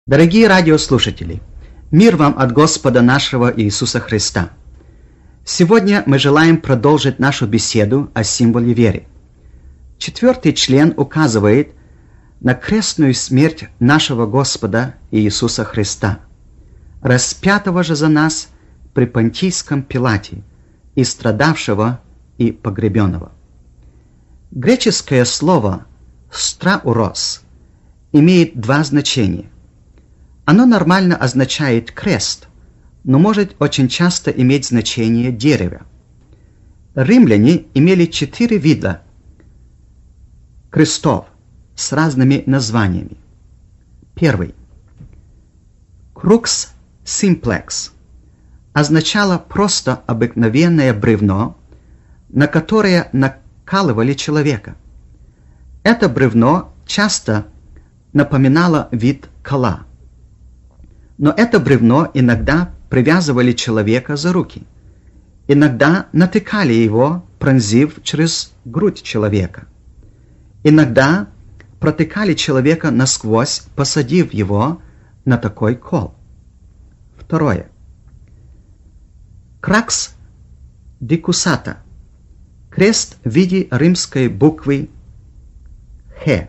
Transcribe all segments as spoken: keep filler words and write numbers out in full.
Дорогие радиослушатели, мир вам от Господа нашего Иисуса Христа. Сегодня мы желаем продолжить нашу беседу о символе веры. Четвертый член указывает на крестную смерть нашего Господа Иисуса Христа, распятого же за нас при Понтийском Пилате, и страдавшего, и погребенного. Греческое слово «страурос» имеет два значения. Оно нормально означает «крест», но может очень часто иметь значение «дерево». Римляне имели четыре вида крестов с разными названиями. Первый. Crux simplex означало просто обыкновенное бревно, на которое накалывали человека. Это бревно часто напоминало вид кола. Но это бревно иногда привязывали человека за руки, иногда натыкали его, пронзив через грудь человека, иногда протыкали человека насквозь, посадив его на такой кол. Второе. Кракс дикусата. Крест в виде римской буквы «Х».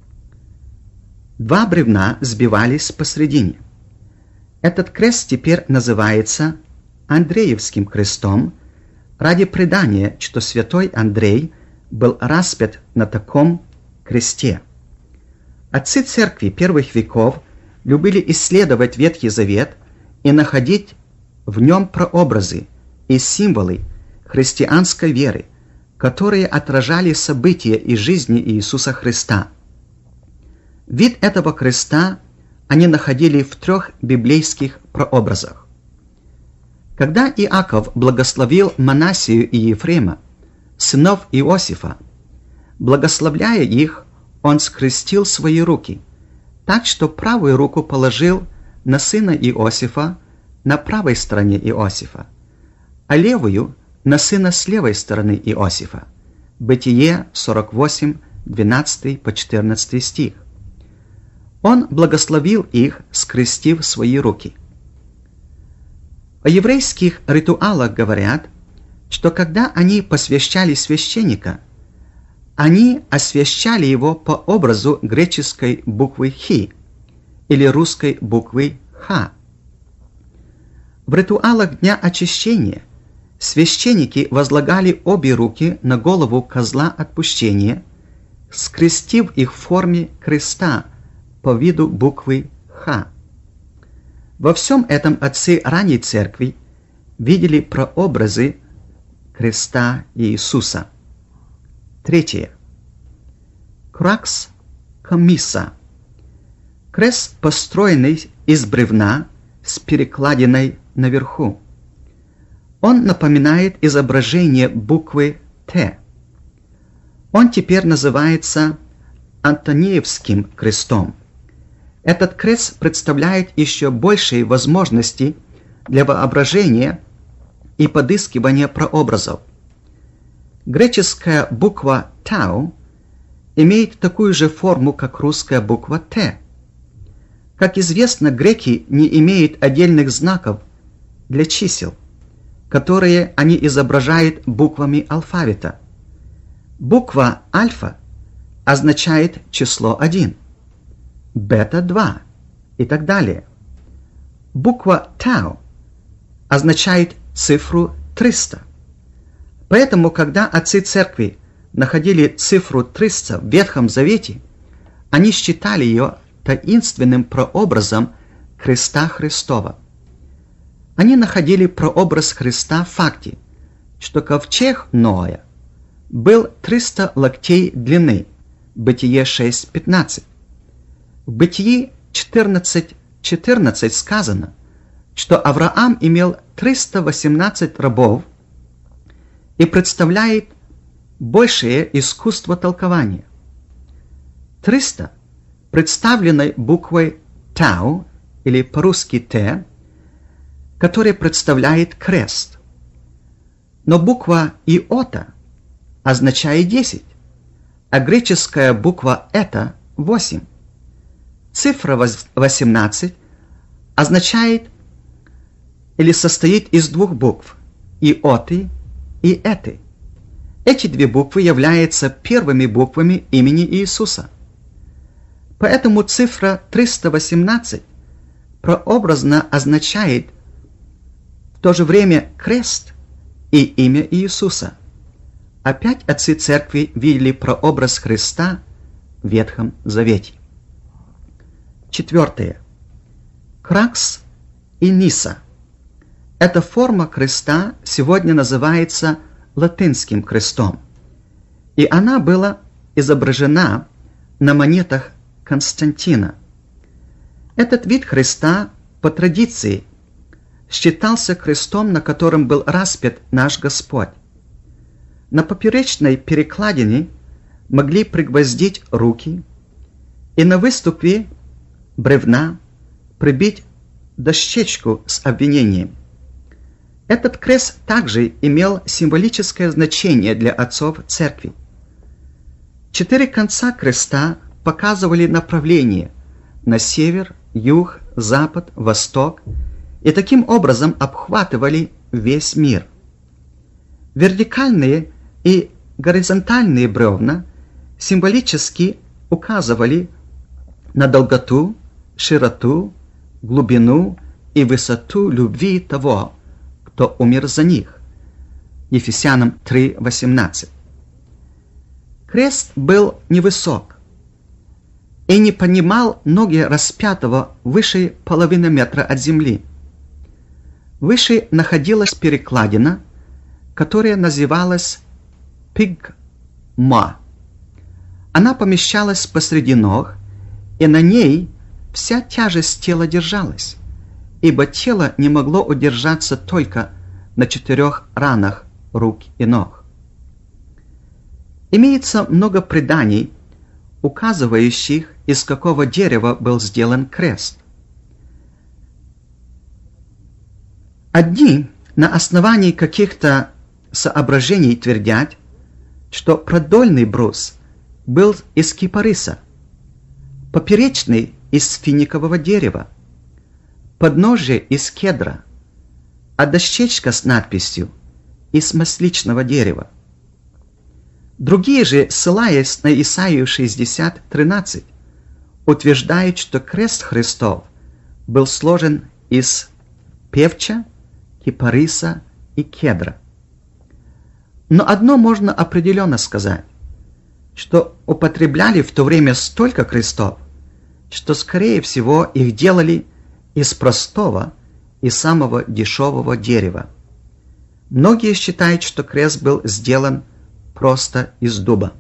Два бревна сбивались посредине. Этот крест теперь называется Андреевским крестом ради предания, что святой Андрей был распят на таком кресте. Отцы церкви первых веков любили исследовать Ветхий Завет и находить в нем прообразы и символы христианской веры, которые отражали события из жизни Иисуса Христа. Вид этого креста они находили в трех библейских прообразах. Когда Иаков благословил Манассию и Ефрема, сынов Иосифа, благословляя их, он скрестил свои руки, так что правую руку положил на сына Иосифа на правой стороне Иосифа, а левую на сына с левой стороны Иосифа. Бытие сорок восемь, двенадцатый по четырнадцатый стих. Он благословил их, скрестив свои руки. О еврейских ритуалах говорят, что когда они посвящали священника, они освящали его по образу греческой буквы «хи» или русской буквы «ха». В ритуалах Дня Очищения священники возлагали обе руки на голову козла отпущения, скрестив их в форме креста по виду буквы «Х». Во всем этом отцы ранней церкви видели прообразы креста Иисуса. Третье. Кракс комисса. Крест, построенный из бревна с перекладиной наверху. Он напоминает изображение буквы «Т». Он теперь называется Антониевским крестом. Этот крест представляет еще большие возможности для воображения и подыскивания прообразов. Греческая буква «Тау» имеет такую же форму, как русская буква «Т». Как известно, греки не имеют отдельных знаков для чисел, которые они изображают буквами алфавита. Буква «Альфа» означает число один, бета два и так далее. Буква «Тау» означает цифру триста. Поэтому, когда отцы церкви находили цифру триста в Ветхом Завете, они считали ее таинственным прообразом креста Христова. Они находили прообраз Христа в факте, что ковчег Ноя был триста локтей длины, Бытие шесть пятнадцать. В Бытии четырнадцать четырнадцать сказано, что Авраам имел триста восемнадцать рабов и представляет большее искусство толкования. триста, представленной буквой «Тау» или по-русски «Т», которая представляет крест. Но буква «Иота» означает десять, а греческая буква «Эта» – восемь. Цифра восемнадцать означает или состоит из двух букв – иоты и эты. Эти две буквы являются первыми буквами имени Иисуса. Поэтому цифра триста восемнадцать прообразно означает в то же время крест и имя Иисуса. Опять отцы церкви видели прообраз Христа в Ветхом Завете. Четвертое. Кракс и Ниса. Эта форма креста сегодня называется латинским крестом, и она была изображена на монетах Константина. Этот вид креста по традиции считался крестом, на котором был распят наш Господь. На поперечной перекладине могли пригвоздить руки и на выступе бревна прибить дощечку с обвинением. Этот крест также имел символическое значение для отцов церкви. Четыре конца креста показывали направление на север, юг, запад, восток и таким образом обхватывали весь мир. Вертикальные и горизонтальные бревна символически указывали на долготу, широту, глубину и высоту любви того, кто умер за них. Ефесянам три восемнадцать. Крест был невысок и не поднимал ноги распятого выше половины метра от земли. Выше находилась перекладина, которая называлась пигма. Она помещалась посреди ног, и на ней вся тяжесть тела держалась, ибо тело не могло удержаться только на четырех ранах рук и ног. Имеется много преданий, указывающих, из какого дерева был сделан крест. Одни на основании каких-то соображений твердят, что продольный брус был из кипариса, поперечный из финикового дерева, подножие из кедра, а дощечка с надписью из масличного дерева. Другие же, ссылаясь на Исаию шестьдесят тринадцать, утверждают, что крест Христов был сложен из певча, кипариса и кедра. Но одно можно определенно сказать, что употребляли в то время столько крестов, что, скорее всего, их делали из простого и самого дешевого дерева. Многие считают, что крест был сделан просто из дуба.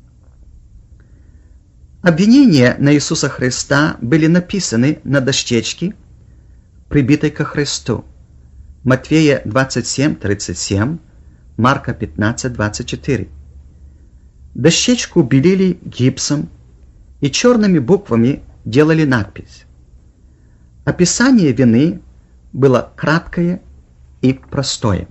Обвинения на Иисуса Христа были написаны на дощечке, прибитой ко Христу. Матфея двадцать семь тридцать семь, Марка пятнадцать двадцать четыре. Дощечку белили гипсом и черными буквами делали надпись. Описание вины было краткое и простое.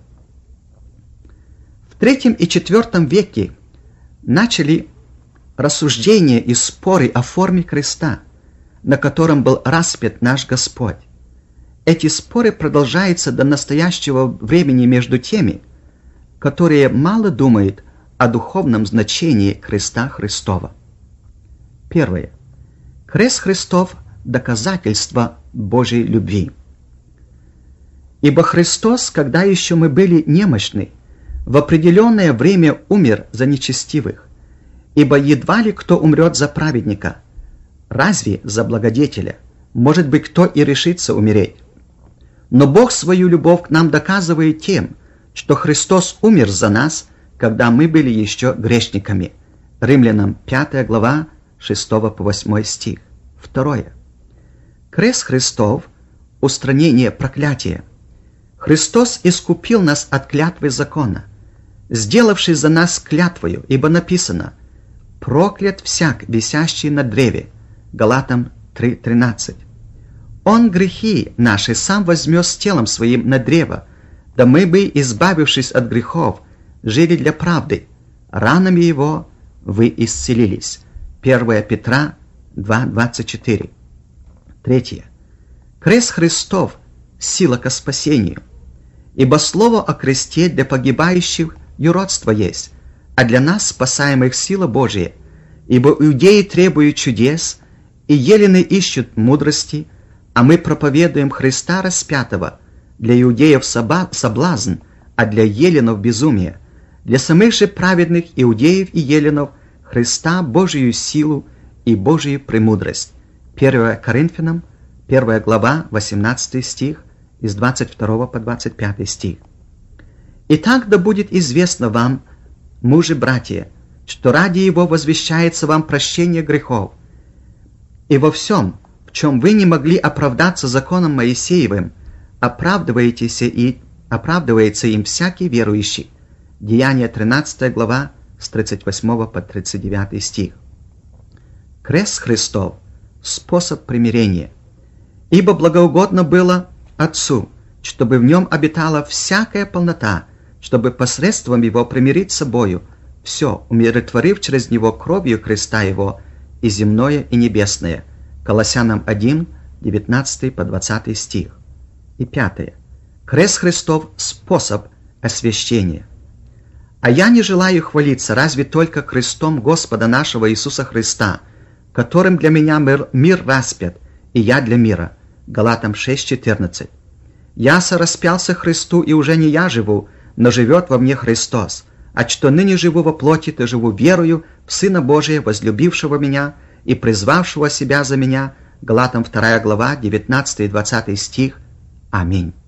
В третьем и четвертом веке начали рассуждения и споры о форме креста, на котором был распят наш Господь. Эти споры продолжаются до настоящего времени между теми, которые мало думают о духовном значении креста Христова. Первое. Крест Христов – доказательство Божьей любви. Ибо Христос, когда еще мы были немощны, в определенное время умер за нечестивых, ибо едва ли кто умрет за праведника, разве за благодетеля, может быть, кто и решится умереть. Но Бог свою любовь к нам доказывает тем, что Христос умер за нас, когда мы были еще грешниками. Римлянам пятая глава, шестого по восьмой стих. Второе. Крест Христов – устранение проклятия. Христос искупил нас от клятвы закона, сделавший за нас клятвою, ибо написано: «Проклят всяк, висящий на древе». Галатам три тринадцать. Он грехи наши сам возьмет телом своим на древо, да мы бы, избавившись от грехов, жили для правды. Ранами его вы исцелились. первое Петра два двадцать четыре. Третье. Крест Христов – сила ко спасению. Ибо слово о кресте для погибающих юродство есть, а для нас, спасаемых, сила Божия. Ибо иудеи требуют чудес, и елены ищут мудрости, а мы проповедуем Христа распятого, для иудеев соблазн, а для еленов безумие, для самых же праведных иудеев и еленов Христа Божию силу и Божию премудрость. первое Коринфянам, первая глава, восемнадцатый стих, из двадцать второго по двадцать пятый стих. «Итак, да будет известно вам, мужи-братья, что ради Его возвещается вам прощение грехов, и во всем, в чем вы не могли оправдаться законом Моисеевым, оправдываетесь и оправдывается им всякий верующий». Деяния тринадцатая глава, с тридцать восьмого по тридцать девятый стих. Крест Христов – способ примирения. «Ибо благоугодно было Отцу, чтобы в нем обитала всякая полнота, чтобы посредством его примирить с собою все, умиротворив через него кровью креста его и земное, и небесное». Колоссянам один, девятнадцатый по двадцатый стих. И пятое. Крест Христов – способ освящения. «А я не желаю хвалиться разве только крестом Господа нашего Иисуса Христа, которым для меня мир, мир распят, и я для мира». Галатам шесть четырнадцать. «Я сораспялся Христу, и уже не я живу, но живет во мне Христос. А что ныне живу во плоти, то живу верою в Сына Божия, возлюбившего меня и призвавшего себя за меня». Галатам вторая глава, девятнадцатый и двадцатый стих. Аминь.